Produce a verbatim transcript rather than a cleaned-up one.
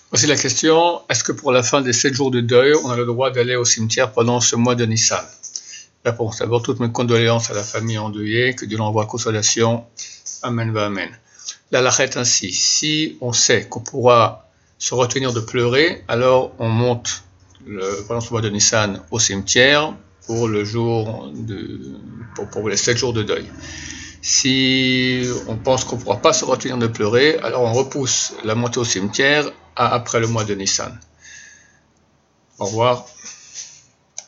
Voici la question, est-ce que pour la fin des sept jours de deuil, on a le droit d'aller au cimetière pendant ce mois de Nissan? Réponse. D'abord, toutes mes condoléances à la famille endeuillée, que Dieu l'envoie consolation. Amen, va amen. La halakha est ainsi, si on sait qu'on pourra se retenir de pleurer, alors on monte le, pendant ce mois de Nissan au cimetière pour le jour de, pour, pour les sept jours de deuil. Si on pense qu'on ne pourra pas se retenir de pleurer, alors on repousse la montée au cimetière à après le mois de Nissan. Au revoir.